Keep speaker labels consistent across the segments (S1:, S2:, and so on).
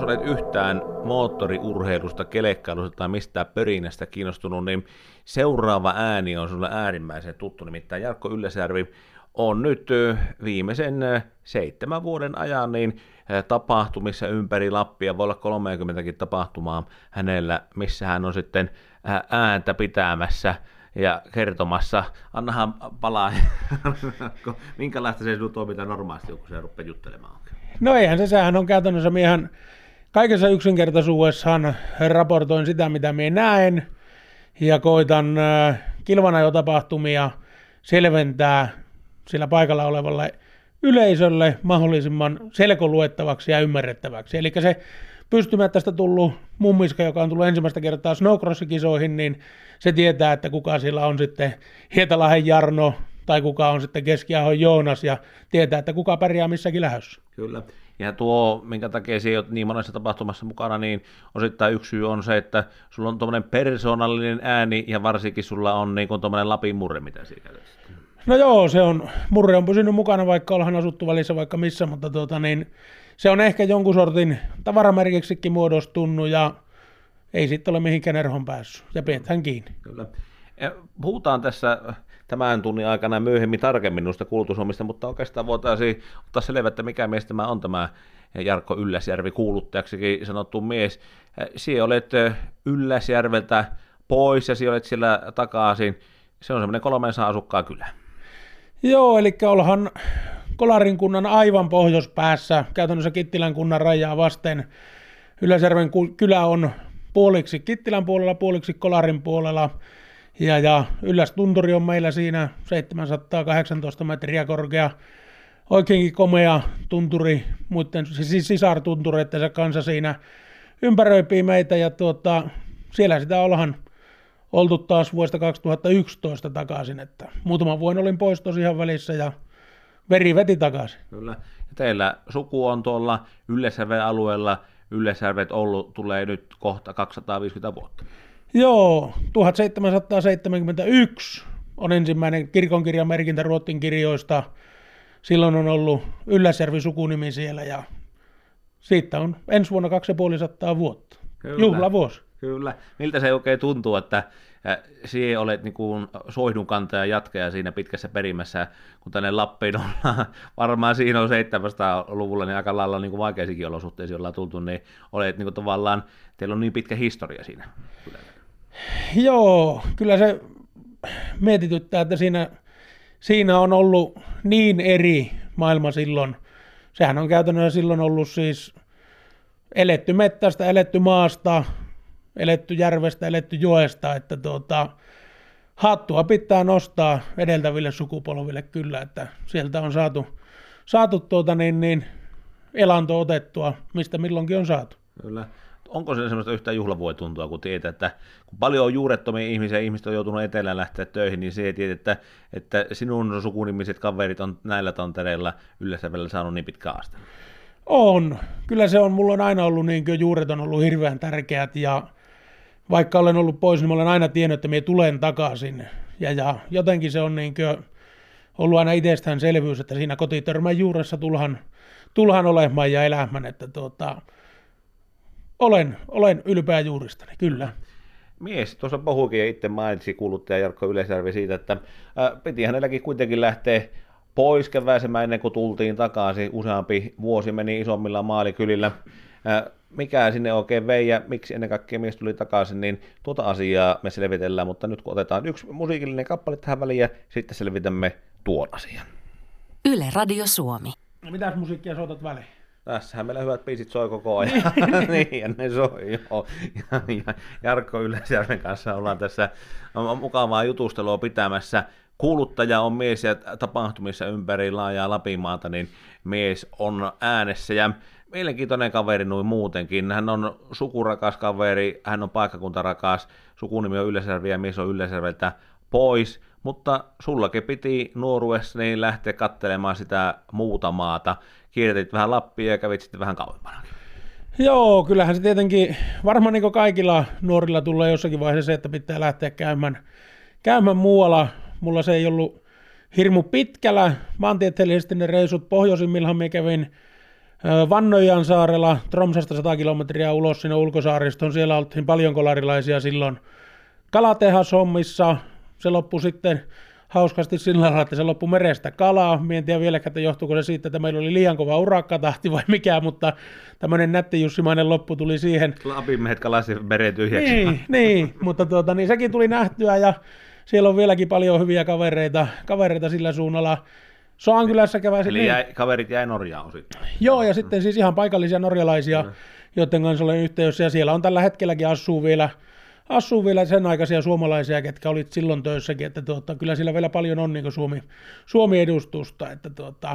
S1: olet yhtään moottoriurheilusta, kelekkailusta tai mistään pörinästä kiinnostunut, niin seuraava ääni on sinulle äärimmäisen tuttu, nimittäin Jarkko Ylläsjärvi on nyt viimeisen 7 vuoden ajan niin tapahtumissa ympäri Lappia, voi olla 30kin tapahtumaa hänellä, missä hän on sitten ääntä pitämässä ja kertomassa. Annahan palaa, minkälaista se sinun toiminta normaalisti on, kun se rupeaa juttelemaan.
S2: No eihän sehän on käytännössä ihan kaikessa yksinkertaisuudessaan raportoin sitä, mitä minä näen, ja koitan kilvanajotapahtumia selventää sillä paikalla olevalle yleisölle mahdollisimman selkoluettavaksi ja ymmärrettäväksi. Eli se pystymättästä tullut mummiska, joka on tullut ensimmäistä kertaa snowcross-kisoihin, niin se tietää, että kuka siellä on sitten Hietalahden Jarno tai kuka on sitten Keskiahon Joonas ja tietää, että kuka pärjää missäkin lähdössä.
S1: Kyllä. Ja tuo, minkä takia sinä olet niin monessa tapahtumassa mukana, niin osittain yksi syy on se, että sulla on tuommoinen persoonallinen ääni ja varsinkin sulla on niin tuommoinen Lapin murre, mitä siinä käytetään.
S2: No joo, murre on pysynyt mukana, vaikka ollaan asuttu välissä vaikka missä, mutta se on ehkä jonkun sortin tavaramerkiksikin muodostunut ja ei sitten ole mihinkään erhon päässyt ja pidetään kiinni.
S1: Kyllä. Ja puhutaan tässä tämän tunnin aikana myöhemmin tarkemmin noista kulutushommista, mutta oikeastaan voitaisiin ottaa selvä, että mikä mies tämä on tämä Jarkko Ylläsjärvi, kuuluttajaksikin sanottu mies. Sinä olet Ylläsjärveltä pois ja sinä olet siellä takaisin. Se on semmoinen 300 asukkaan kylä.
S2: Joo, eli ollaan Kolarin kunnan aivan pohjoispäässä, käytännössä Kittilän kunnan rajaa vasten. Ylläsjärven kylä on puoliksi Kittilän puolella, puoliksi Kolarin puolella. Ja Yllästunturi on meillä siinä 718 metriä korkea, oikeinkin komea tunturi, muiden sisartuntureittensa kanssa siinä ympäröipii meitä, ja siellä sitä ollaan oltu taas vuodesta 2011 takaisin, että muutaman vuoden olin pois tosiaan välissä ja veri veti takaisin.
S1: Kyllä, ja teillä suku on tuolla Ylläsjärven alueella, Ylläsjärvet tulee nyt kohta 250 vuotta.
S2: Joo, 1771 on ensimmäinen kirkonkirjamerkintä Ruotsin kirjoista. Silloin on ollut Ylläsjärvi sukunimi siellä ja siitä on ensi vuonna 250 vuotta.
S1: Kyllä,
S2: juhlavuosi.
S1: Kyllä. Miltä se oikein tuntuu, että sinä olet niin kuin soihdunkantaja jatkaja siinä pitkässä perimässä, kun tänne Lappiin ollaan, varmaan siinä on 700-luvulla, niin aika lailla niin kuin vaikeisikin olosuhteisiin ollaan tultu, niin olet niin kuin tavallaan, teillä on niin pitkä historia siinä.
S2: Joo, kyllä se mietityttää, että siinä on ollut niin eri maailma silloin. Sehän on käytännössä silloin ollut siis eletty mettästä, eletty maasta, eletty järvestä, eletty joesta, että hattua pitää nostaa edeltäville sukupolville kyllä, että sieltä on saatu elanto otettua, mistä milloinkin on saatu.
S1: Kyllä. Onko se semmoista yhtään juhlavuotuntua, kun tietää, että kun paljon on juurettomia ihmisiä, ihmiset on joutunut etelään lähteä töihin, niin se tiedät, että sinun sukunimiset kaverit on näillä tantereilla Ylläsjärvellä saanut niin pitkä aste.
S2: On. Kyllä se on. Mulla on aina ollut juuret on ollut hirveän tärkeät ja vaikka olen ollut pois, niin mä olen aina tiennyt, että minä tulen takaisin. Ja jotenkin se on ollut aina itsestäänselvyys, että siinä kotitörmän juuressa tulhan olemaan ja elämään, että olen ylpeä juuristani, kyllä.
S1: Mies tuossa puhuikin ja itse mainitsi kuuluttaja Jarkko Ylläsjärvi siitä, että piti hänelläkin kuitenkin lähteä pois keväisemään ennen kuin tultiin takaisin. Useampi vuosi meni isommilla maalikylillä. Mikä sinne oikein vei ja miksi ennen kaikkea mies tuli takaisin, niin tuota asiaa me selvitellään, mutta nyt kun otetaan yksi musiikillinen kappale tähän väliin ja sitten selvitämme tuon asian.
S3: Yle Radio Suomi.
S2: No mitäs musiikkia soitat väliin?
S1: Tässähän meillä hyvät biisit soi koko ajan. Niin, ja ne soi, joo. Ja Jarkko Ylläsjärven kanssa ollaan tässä mukavaa jutustelua pitämässä. Kuuluttaja on mies ja tapahtumissa ympäri laajaa Lapinmaata, niin mies on äänessä ja mielenkiintoinen kaveri noin muutenkin. Hän on sukurakas kaveri, hän on paikkakuntarakas, sukunimi on Ylläsjärvi ja mies on Ylläsjärveltä pois, mutta sullakin piti nuoruudessa niin lähteä katselemaan sitä muuta maata. Kiertit vähän Lappia ja kävit sitten vähän kauempana.
S2: Joo, kyllähän se tietenkin, varmaan niin kuin kaikilla nuorilla tulee jossakin vaiheessa se, että pitää lähteä käymään muualla. Mulla se ei ollut hirmu pitkällä. Maantieteellisesti ne reisut pohjoisimmillaan me kävin Vannojan saarella Tromsasta 100 kilometriä ulos sinne ulkosaaristoon. Siellä oltiin paljon kolarilaisia silloin kalatehashommissa. Se loppui sitten hauskasti sillä lailla, että se loppui merestä kalaa. Mie en tiedä vieläkään, että johtuuko se siitä, että meillä oli liian kova urakkatahti vai mikä, mutta tämmöinen nätti jussimainen loppu tuli siihen.
S1: Lapin miehet kalasi meren tyhjäksi.
S2: Niin, mutta niin sekin tuli nähtyä ja siellä on vieläkin paljon hyviä kavereita sillä suunnalla. Soankylässä käväsin.
S1: Eli kaverit jäi Norjaan osittain.
S2: Joo, ja sitten siis ihan paikallisia norjalaisia, joiden kanssa olen yhteydessä, ja siellä on tällä hetkelläkin asuu vielä sen aikaisia suomalaisia, ketkä olit silloin töissäkin, että kyllä siellä vielä paljon on niin Suomi-edustusta, että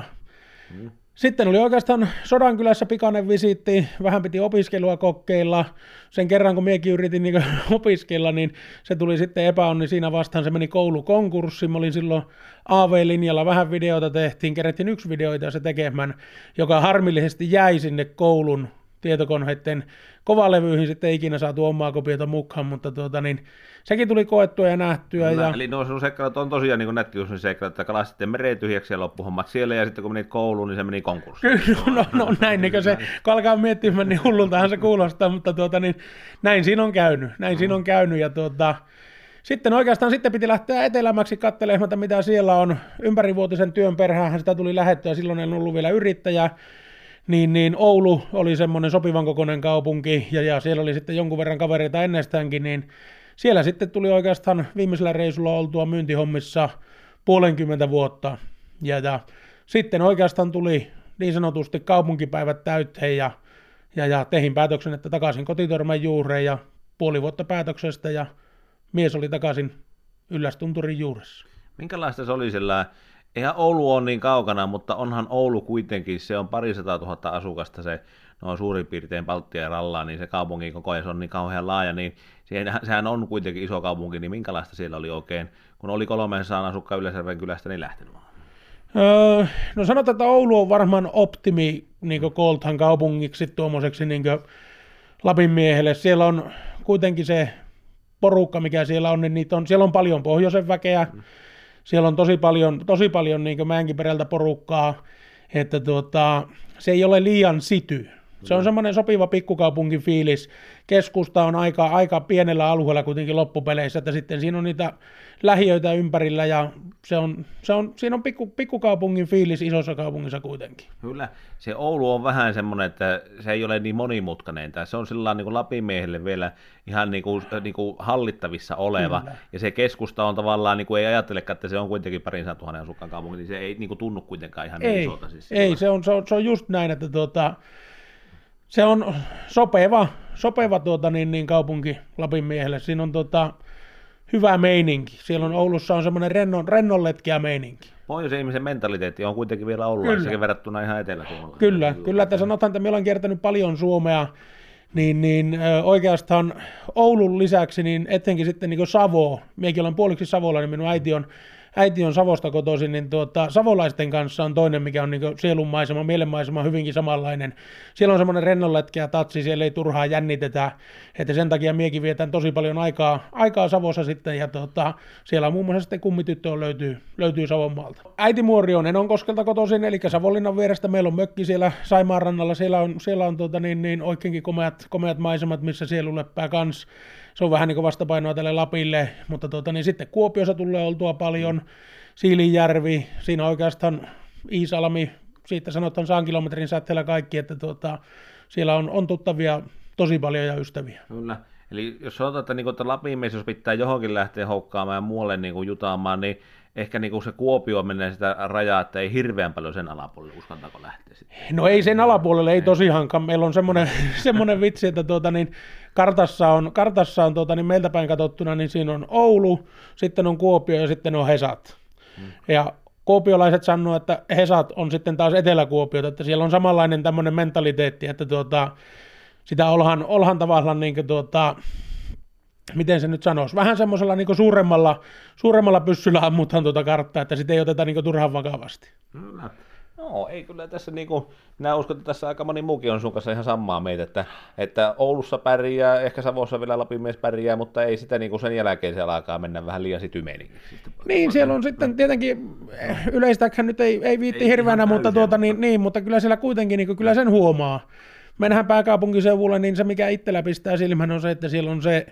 S2: Sitten oli oikeastaan Sodankylässä pikainen visiitti, vähän piti opiskelua kokeilla. Sen kerran, kun miekin yritin niin opiskella, niin se tuli sitten epäonni siinä vastaan, se meni koulukonkurssiin. Mä olin silloin AV-linjalla, vähän videoita tehtiin, kerättiin yksi videoita se tekemään, joka harmillisesti jäi sinne koulun tietokoneiden kovalevyihin, sitten ei ikinä saatu omaa kopiota mukaan, mutta sekin tuli koettua ja nähtyä.
S1: Kyllä, eli nuo seikkailut on tosiaan niin nättiussin seikkailut, että kalasitte mereen tyhjäksi ja loppuhommat siellä, ja sitten kun menit kouluun, niin se meni konkurssiin.
S2: Kyllä, no näin, niin se, kun alkaa miettimään, niin hullultahan se kuulostaa, mutta näin siinä on käynyt, ja sitten oikeastaan piti lähteä etelämäksi katselemaan, mitä siellä on. Ympärivuotisen työn perään sitä tuli lähettyä, silloin en ollut vielä yrittäjä. Niin Oulu oli semmoinen sopivan kokoinen kaupunki, ja siellä oli sitten jonkun verran kavereita ennestäänkin, niin siellä sitten tuli oikeastaan viimeisellä reissulla oltua myyntihommissa 50 vuotta, ja sitten oikeastaan tuli niin sanotusti kaupunkipäivät täyteen, ja tehin päätöksen, että takaisin Kotitormen juureen, ja puoli vuotta päätöksestä, ja mies oli takaisin Yllästunturin juuressa.
S1: Minkälaista se oli sillä? Eihän Oulu ole niin kaukana, mutta onhan Oulu kuitenkin, se on 200 000 asukasta, se on suurin piirtein Baltia ja Rallaa, niin se kaupungin koko ajan se on niin kauhean laaja, niin sehän on kuitenkin iso kaupunki, niin minkälaista siellä oli oikein, kun oli 300 asukkaan Yläsjärven kylästä, niin lähtenyt?
S2: No sanotaan, että Oulu on varmaan optimi niin kooltaan kaupungiksi tuommoiseksi niin Lapin miehelle. Siellä on kuitenkin se porukka, mikä siellä on, niin siellä on paljon pohjoisen väkeä. Siellä on tosi paljon niin Mäenkiperältä porukkaa, että se ei ole liian sity. Se on semmoinen sopiva pikkukaupunkin fiilis. Keskusta on aika pienellä alueella kuitenkin loppupeleissä, että sitten siinä on niitä lähiöitä ympärillä ja siinä on pikkukaupungin fiilis isossa kaupungissa kuitenkin.
S1: Kyllä, se Oulu on vähän semmoinen, että se ei ole niin monimutkainen. Se on sillä niin kuin Lapin miehelle vielä ihan niin kuin hallittavissa oleva. Kyllä. Ja se keskusta on tavallaan, niin kuin ei ajattelekaan, että se on kuitenkin 200 000 asukkaan kaupunki, niin se ei niin kuin tunnu kuitenkaan ihan niin isolta. Siis
S2: ei, se on just näin, että se on sopeva kaupunki Lapin miehelle. Siinä on hyvä meininki. Siellä on Oulussa on semmoinen rennonletkeä meininki.
S1: Pohjoisen ihmisen mentaliteetti on kuitenkin vielä Oululaissakin verrattuna ihan Etelä-Suomella.
S2: Kyllä, että sanotaan, että meillä on kiertänyt paljon Suomea, niin oikeastaan Oulun lisäksi, niin etenkin sitten niin Savo, minäkin olen puoliksi savolainen, minun äiti on Savosta kotoisin, niin savolaisten kanssa on toinen, mikä on niin sielunmaisema, mielenmaisema hyvinkin samanlainen. Siellä on semmoinen rennonletkeä tatsi, siellä ei turhaa jännitetä, että sen takia miekin vietän tosi paljon aikaa Savossa sitten, ja siellä on muun muassa sitten kummityttö löytyy Savonmaalta. Äitimuori on Enonkoskelta kotoisin, eli Savonlinnan vierestä meillä on mökki siellä Saimaan rannalla, siellä on oikeinkin komeat maisemat, missä sielu leppää kans. Se on vähän niin kuin vastapainoa tälle Lapille, mutta sitten Kuopiossa tulee oltua paljon, Siilinjärvi, siinä oikeastaan Iisalmi, siitä sanotaan 100 kilometrin säteellä kaikki, että siellä on tuttavia tosi paljon ja ystäviä.
S1: Kyllä, eli jos sanotaan, että Lapin mies, jos pitää johonkin lähteä houkkaamaan ja muualle jutaamaan, niin ehkä se Kuopio menee sitä rajaa, että ei hirveän paljon sen alapuolelle, uskaltaako lähteä sitten?
S2: No ei sen alapuolelle, ei tosiaankaan. Meillä on semmoinen vitsi, että kartassa on meiltä päin katsottuna, niin siinä on Oulu, sitten on Kuopio ja sitten on Hesat. Ja kuopiolaiset sanoo, että Hesat on sitten taas Etelä-Kuopiota, että siellä on samanlainen tämmöinen mentaliteetti, että sitä olhan tavallaan niin kuin miten se nyt sanoisi, vähän semmoisella niin suuremmalla pyssyllä ammutaan karttaa, että sitä ei oteta niin turhan vakavasti.
S1: Kyllä. No, ei kyllä tässä minä uskon, että tässä aika moni muukin on sun kanssa ihan samaa meitä, että Oulussa pärjää, ehkä Savossa vielä Lapin mies pärjää, mutta ei sitä sen jälkeen se alkaa mennä vähän liian sytymeen.
S2: Niin, siellä on sitten tietenkin, yleistäkään nyt ei viitti hirveänä, mutta, mutta kyllä siellä kuitenkin, kyllä sen huomaa. Mennään pääkaupunkiseudulle, niin se mikä itsellä pistää silmään on se, että siellä on se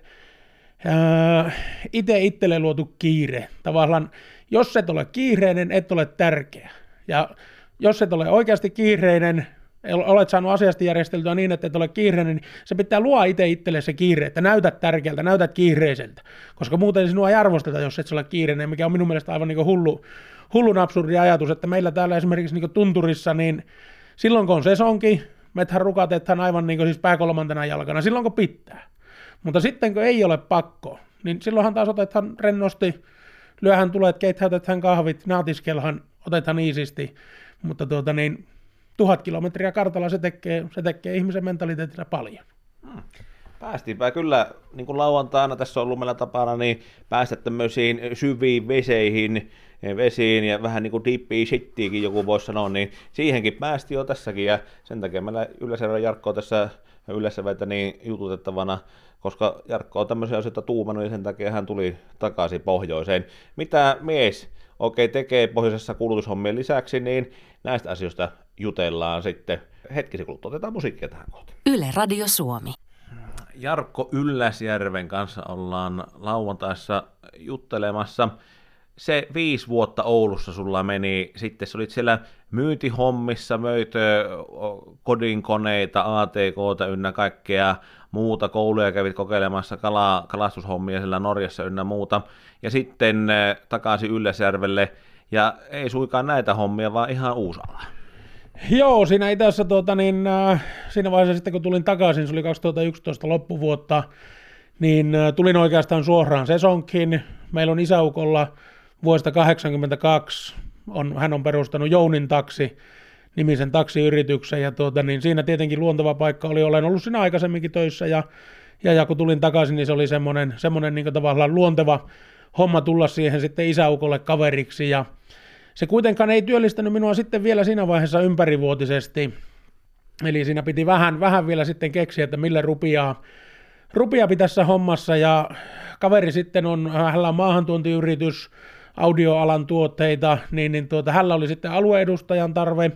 S2: itse itselle luotu kiire. Tavallaan, jos et ole kiireinen, et ole tärkeä. Ja jos et ole oikeasti kiireinen, olet saanut asiasta järjesteltyä niin, että et ole kiireinen, niin se pitää luoda itse itselle se kiire, että näytät tärkeältä, näytät kiireiseltä. Koska muuten sinua ei arvosteta, jos et ole kiireinen, mikä on minun mielestä aivan hullun absurdi ajatus, että meillä täällä esimerkiksi tunturissa, niin silloin kun on sesonki, methän rukatetaan aivan siis pääkolmantena jalkana, silloin kun pitää. Mutta sitten kun ei ole pakko, niin silloinhan taas otetaan rennosti, lyöhän tulet, keithäytetään kahvit, naatiskelhan, otetaan iisisti, mutta 1000 kilometriä kartalla se tekee ihmisen mentaliteetillä paljon.
S1: Päästiinpä kyllä, niin kuin lauantaina tässä on ollut meillä tapana, niin päästä tämmöisiin syviin vesiin ja vähän niin kuin deepiä shittiikin joku voisi sanoa, niin siihenkin päästi jo tässäkin ja sen takia meillä Ylläsjärven Jarkko on tässä Ylläsjärveltä niin jututettavana, koska Jarkko on tämmöisiä asioita tuumannut ja sen takia hän tuli takaisin pohjoiseen. Mitä mies oikein tekee pohjoisessa kulutushommien lisäksi, niin näistä asioista jutellaan sitten hetkisen kuluttua. Otetaan musiikkia tähän kohtaan.
S3: Yle Radio Suomi.
S1: Jarkko Ylläsjärven kanssa ollaan lauantaissa juttelemassa. Se 5 vuotta Oulussa sulla meni, sitten sä olit siellä myyntihommissa, möit kodinkoneita, ATK:ta ynnä kaikkea muuta, kouluja kävit kokeilemassa kalastushommia siellä Norjassa ynnä muuta, ja sitten takaisin Ylläsjärvelle, ja ei suikaan näitä hommia, vaan ihan uusi ala.
S2: Joo, siinä itse asiassa siinä vaiheessa sitten kun tulin takaisin, se oli 2011 loppuvuotta, niin tulin oikeastaan suoraan sesonkiin. Meillä on isäukolla vuodesta 1982, hän on perustanut Jounin taksi, nimisen taksiyrityksen, ja siinä tietenkin luonteva paikka oli, olen ollut siinä aikaisemminkin töissä, ja kun tulin takaisin, niin se oli semmoinen niin tavallaan luonteva homma tulla siihen sitten isäukolle kaveriksi, ja se kuitenkaan ei työllistänyt minua sitten vielä siinä vaiheessa ympärivuotisesti, eli siinä piti vähän vielä sitten keksiä, että millä rupia tässä hommassa, ja kaveri sitten hänellä on maahantuontiyritys, audioalan tuotteita, niin hänellä oli sitten alueedustajan tarve,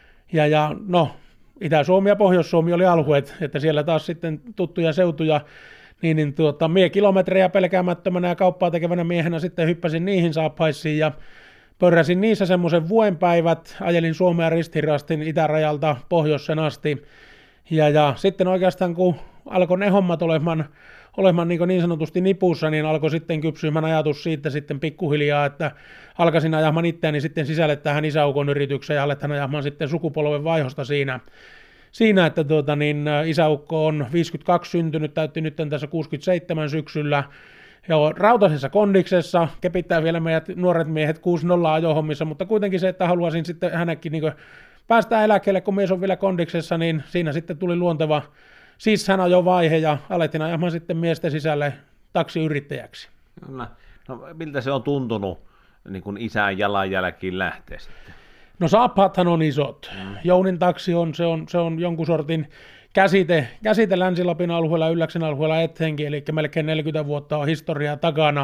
S2: ja Itä-Suomi ja Pohjois-Suomi oli alueet, että siellä taas sitten tuttuja seutuja, niin mie kilometrejä pelkäämättömänä ja kauppaa tekevänä miehenä sitten hyppäsin niihin saappaisiin, ja pörräsin niissä semmoisen vuoden päivät, ajelin Suomea ristirastin itärajalta pohjoisen asti, ja sitten oikeastaan kun alkoi ne hommat olemaan niin sanotusti nipussa, niin alkoi sitten kypsymään ajatus siitä sitten pikkuhiljaa, että alkaisin ajamaan itseäni sitten sisälle tähän isäukon yritykseen ja aletaan ajamaan sitten sukupolven vaihosta siinä että isäukko on 52 syntynyt, täytti nyt tässä 67 syksyllä, ja rautaisessa kondiksessa, kepittää vielä meidät nuoret miehet 6-0 ajohommissa, mutta kuitenkin se, että haluaisin sitten hänäkin päästä eläkkeelle, kun mies on vielä kondiksessa, niin siinä sitten tuli luonteva sisäänajo-vaihe ja alettiin ajamaan sitten miesten sisälle taksiyrittäjäksi.
S1: No miltä se on tuntunut niin kuin isän jalanjälkiin lähteä sitten?
S2: No saappaathan on isot. Jounin taksi se on jonkun sortin käsite Länsi-Lapin alueella, Ylläksen alueella etenkin, eli melkein 40 vuotta on historiaa takana.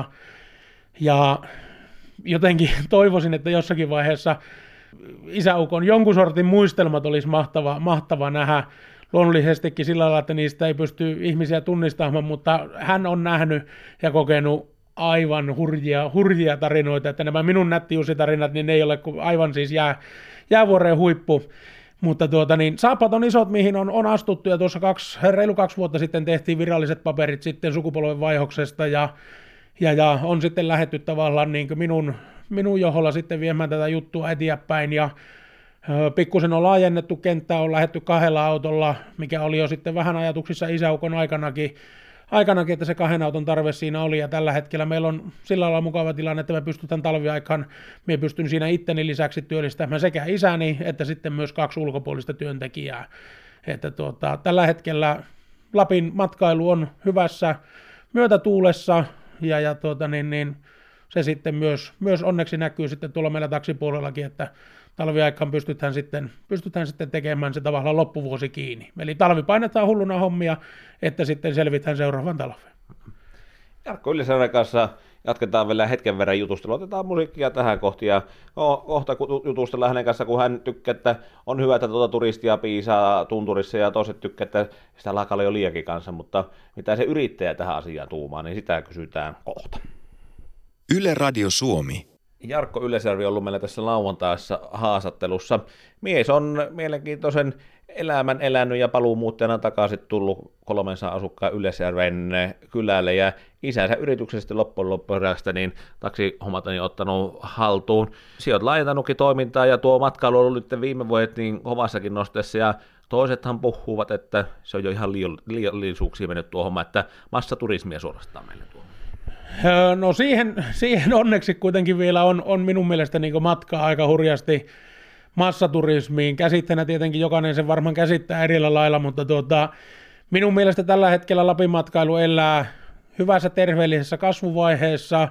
S2: Ja jotenkin toivoisin, että jossakin vaiheessa isäukon jonkun sortin muistelmat olisi mahtava nähdä. Luonnollisestikin sillä lailla, että niistä ei pysty ihmisiä tunnistamaan, mutta hän on nähnyt ja kokenut aivan hurjia tarinoita, että nämä minun nättijuusitarinat, niin ne ei ole aivan siis jäävuoreen huippu. Mutta saappaat on isot, mihin on astuttu, ja tuossa reilu 2 vuotta sitten tehtiin viralliset paperit sitten sukupolven vaihdoksesta, ja on sitten lähdetty tavallaan niin kuin minun johdolla sitten viemään tätä juttua eteenpäin, ja pikkusen on laajennettu kenttää, on lähdetty 2 autolla, mikä oli jo sitten vähän ajatuksissa isäukon aikanakin, että se 2 auton tarve siinä oli, ja tällä hetkellä meillä on sillä lailla mukava tilanne, että me pystytään talviaikaan, me pystyn siinä itteni lisäksi työllistämään sekä isäni, että sitten myös 2 ulkopuolista työntekijää, että tällä hetkellä Lapin matkailu on hyvässä myötätuulessa, ja se sitten myös onneksi näkyy sitten tuolla meillä taksipuolellakin, että talviaikaan pystytään sitten tekemään se tavallaan loppuvuosi kiinni. Eli talvi painetaan hulluna hommia, että sitten selvitään seuraavan talveen.
S1: Jarkko Ylläsjärven kanssa jatketaan vielä hetken verran jutustelua. Otetaan musiikkia tähän kohti ja kohta jutustellaan hänen kanssa, kun hän tykkää, että on hyvä, että turistia piisaa tunturissa ja toiset tykkää, että sitä alkaa jo liiakin kanssa, mutta mitä se yrittäjä tähän asiaan tuumaa, niin sitä kysytään kohta.
S4: Yle Radio Suomi.
S1: Jarkko Ylläsjärvi on ollut meillä tässä lauantaissa haastattelussa. Mies on mielenkiintoisen elämän elänyt ja paluumuuttajana takaisin tullut 300 asukkaan Ylläsjärven kylälle ja isänsä yrityksestä loppujen lopuksi niin taksihommat on ottanut haltuun. Sinä olet laajentanutkin toimintaa ja tuo matkailu on ollut nyt viime vuodet niin kovassakin nosteessa ja toisethan puhuvat, että se on jo ihan liiallisuuksia mennyt tuo homma, että massaturismia suorastaan meille tuo.
S2: No siihen onneksi kuitenkin vielä on minun mielestä niin matkaa aika hurjasti massaturismiin. Käsitteenä tietenkin jokainen sen varmaan käsittää eri lailla, mutta minun mielestä tällä hetkellä Lapin matkailu elää hyvässä terveellisessä kasvuvaiheessa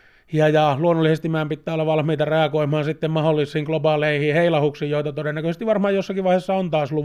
S2: ja luonnollisesti meidän pitää olla valmiita reagoimaan sitten mahdollisiin globaaleihin heilahuksiin, joita todennäköisesti varmaan jossakin vaiheessa on taas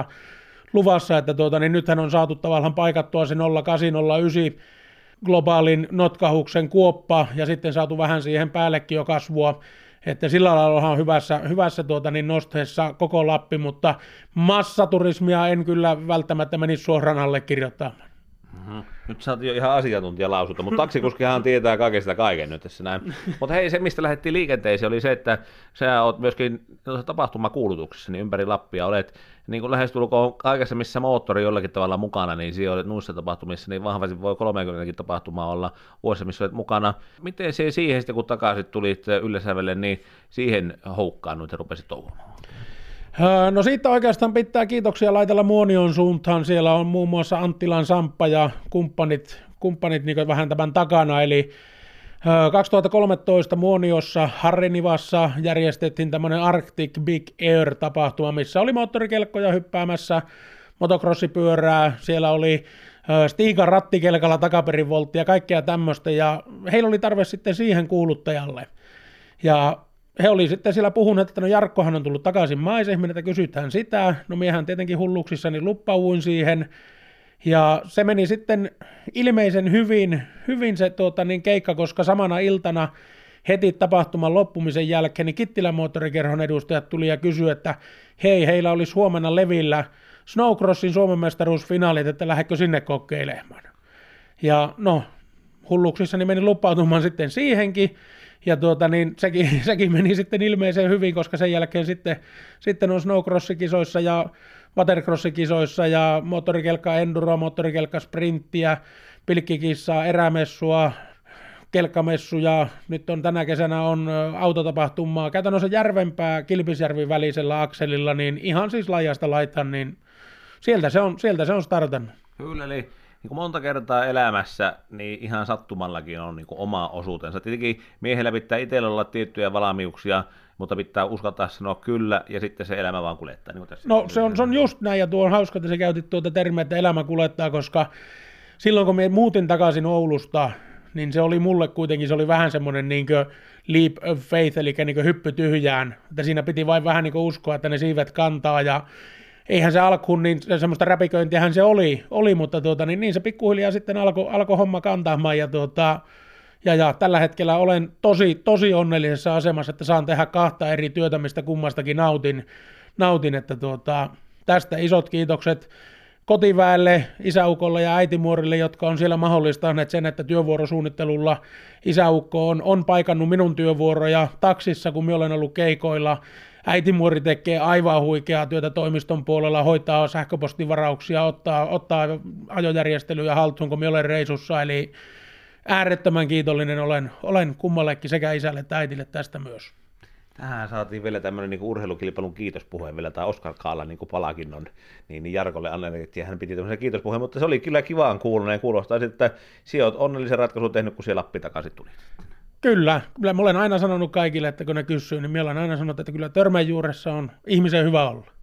S2: luvassa että niin nythän on saatu tavallaan paikattua se 0809 globaalin notkahuksen kuoppa ja sitten saatu vähän siihen päällekin jo kasvua, että sillä lailla on hyvässä nosteessa koko Lappi, mutta massaturismia en kyllä välttämättä menisi suoraan allekirjoittamaan.
S1: Nyt saatiin jo ihan asiantuntijalausunto, mutta taksikuskihan tietää kaikesta kaiken nyt tässä näin. Mutta hei, se mistä lähdettiin liikenteeseen oli se, että sä oot myöskin tapahtumakuulutuksissa niin ympäri Lappia, olet niin kuin lähestulkoon kaikessa, missä moottori jollakin tavalla mukana, niin siellä olet noissa tapahtumissa, niin vahvasti voi 30 tapahtumaa olla vuosissa, missä olet mukana. Miten se siihen sitten, kun takaisin tulit Ylläsjärvelle, niin siihen houkkaan nyt ja rupesit touhumaan?
S2: No siitä oikeastaan pitää kiitoksia laitella Muonion suuntaan. Siellä on muun muassa Anttilan Samppa ja kumppanit niin vähän tämän takana. Eli 2013 Muoniossa Harrinivassa järjestettiin tämmöinen Arctic Big Air-tapahtuma, missä oli moottorikelkkoja hyppäämässä, motocrossipyörää, siellä oli Stiikan rattikelkalla takaperin volttia ja kaikkea tämmöistä. Ja heillä oli tarve sitten siihen kuuluttajalle. Ja he oli sitten siellä puhuneet, että no Jarkkohan on tullut takaisin maisemiin, että kysytään sitä. No miehän tietenkin hulluksissani luppauin siihen. Ja se meni sitten ilmeisen hyvin se keikka, koska samana iltana heti tapahtuman loppumisen jälkeen niin Kittilän moottorikerhon edustajat tuli ja kysyi, että hei, heillä olisi huomenna levillä Snowcrossin Suomen mestaruusfinaalit, että lähdekö sinne kokeilemaan. Ja no, hulluksissani meni lupautumaan sitten siihenkin. Ja sekin meni sitten ilmeisen hyvin, koska sen jälkeen sitten on snowcrossikisoissa ja watercrossikisoissa ja moottorikelkka enduro, moottorikelkka sprinttiä, pilkkikissaa, erämessua, kelkkamessuja. Nyt on tänä kesänä on autotapahtumaa. Käytännössä Järvenpää Kilpisjärvi välisellä akselilla, niin ihan siis laajasta laitan, niin sieltä se on startannut.
S1: Kyllä, eli niin kuin monta kertaa elämässä, niin ihan sattumallakin on niin kuin oma osuutensa. Tietenkin miehellä pitää itsellä olla tiettyjä valmiuksia, mutta pitää uskaltaa sanoa kyllä, ja sitten se elämä vaan kuljettaa. Niin
S2: no se on just näin, ja tuo on hauska, että sä käytit tuota termiä, että elämä kuljettaa, koska silloin kun muutin takaisin Oulusta, niin se oli mulle kuitenkin, se oli vähän semmoinen niin kuin leap of faith, eli niin kuin hyppy tyhjään, että siinä piti vain vähän niin kuin uskoa, että ne siivet kantaa, ja eihän se alkuun, niin semmoista räpiköintiähän se oli mutta niin se pikkuhiljaa sitten alkoi homma kantaamaan, ja tällä hetkellä olen tosi onnellisessa asemassa, että saan tehdä 2 eri työtä, mistä kummastakin nautin että tästä isot kiitokset kotiväelle, isäukolle ja äitimuorille, jotka on siellä mahdollistaneet sen, että työvuorosuunnittelulla isäukko on paikannut minun työvuoroja taksissa, kun minä olen ollut keikoilla. Äitimuori tekee aivan huikeaa työtä toimiston puolella, hoitaa sähköpostivarauksia, ottaa ajojärjestelyjä haltuun, kun minä olen reisussa, eli äärettömän kiitollinen olen kummallekin sekä isälle että äitille tästä myös.
S1: Tähän saatiin vielä tämmöinen niin urheilukilpailun kiitospuhe vielä, tai Oskar Kaala niin palakinnon, niin Jarkolle annettiin, ja hän piti tämmöisen kiitospuheen, mutta se oli kyllä kivaan kuulunut, ja kuulostaa sitten, että sinä olet onnellisen ratkaisun tehnyt, kun siellä Lappi takaisin tuli.
S2: Kyllä, mä olen aina sanonut kaikille, että kun ne kysyy, niin minä olen aina sanonut, että kyllä Törmänjuuressa on ihmisen hyvä olla.